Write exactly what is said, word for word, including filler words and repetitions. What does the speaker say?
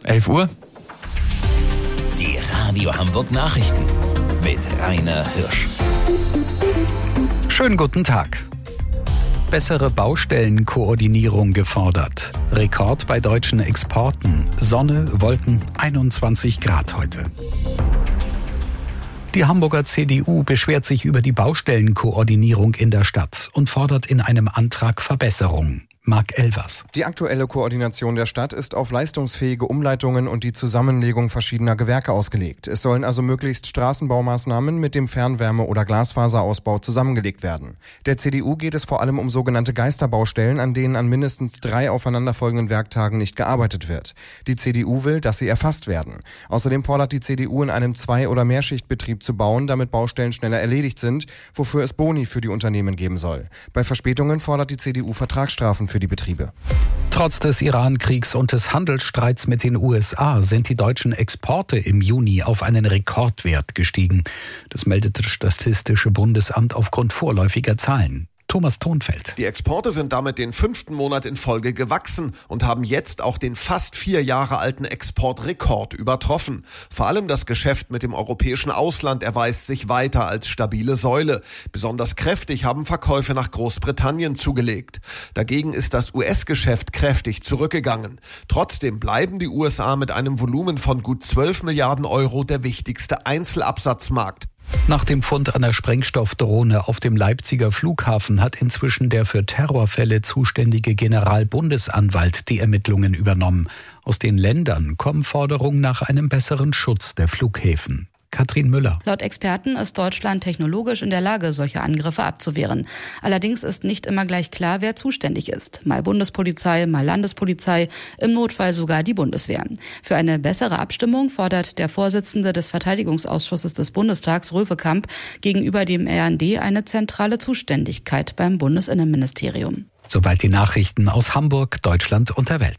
elf Uhr. Die Radio Hamburg Nachrichten mit Rainer Hirsch. Schönen guten Tag. Bessere Baustellenkoordinierung gefordert. Rekord bei deutschen Exporten. Sonne, Wolken, einundzwanzig Grad heute. Die Hamburger C D U beschwert sich über die Baustellenkoordinierung in der Stadt und fordert in einem Antrag Verbesserung. Marc Elvers. Die aktuelle Koordination der Stadt ist auf leistungsfähige Umleitungen und die Zusammenlegung verschiedener Gewerke ausgelegt. Es sollen also möglichst Straßenbaumaßnahmen mit dem Fernwärme- oder Glasfaserausbau zusammengelegt werden. Der C D U geht es vor allem um sogenannte Geisterbaustellen, an denen an mindestens drei aufeinanderfolgenden Werktagen nicht gearbeitet wird. Die C D U will, dass sie erfasst werden. Außerdem fordert die C D U, in einem Zwei- oder Mehrschichtbetrieb zu bauen, damit Baustellen schneller erledigt sind, wofür es Boni für die Unternehmen geben soll. Bei Verspätungen fordert die C D U Vertragsstrafen für die Betriebe. Trotz des Iran-Kriegs und des Handelsstreits mit den U S A sind die deutschen Exporte im Juni auf einen Rekordwert gestiegen. Das meldet das Statistische Bundesamt aufgrund vorläufiger Zahlen. Thomas Thonfeld. Die Exporte sind damit den fünften Monat in Folge gewachsen und haben jetzt auch den fast vier Jahre alten Exportrekord übertroffen. Vor allem das Geschäft mit dem europäischen Ausland erweist sich weiter als stabile Säule. Besonders kräftig haben Verkäufe nach Großbritannien zugelegt. Dagegen ist das U S-Geschäft kräftig zurückgegangen. Trotzdem bleiben die U S A mit einem Volumen von gut zwölf Milliarden Euro der wichtigste Einzelabsatzmarkt. Nach dem Fund einer Sprengstoffdrohne auf dem Leipziger Flughafen hat inzwischen der für Terrorfälle zuständige Generalbundesanwalt die Ermittlungen übernommen. Aus den Ländern kommen Forderungen nach einem besseren Schutz der Flughäfen. Katrin Müller. Laut Experten ist Deutschland technologisch in der Lage, solche Angriffe abzuwehren. Allerdings ist nicht immer gleich klar, wer zuständig ist. Mal Bundespolizei, mal Landespolizei, im Notfall sogar die Bundeswehr. Für eine bessere Abstimmung fordert der Vorsitzende des Verteidigungsausschusses des Bundestags, Röwekamp, gegenüber dem R N D eine zentrale Zuständigkeit beim Bundesinnenministerium. Soweit die Nachrichten aus Hamburg, Deutschland und der Welt.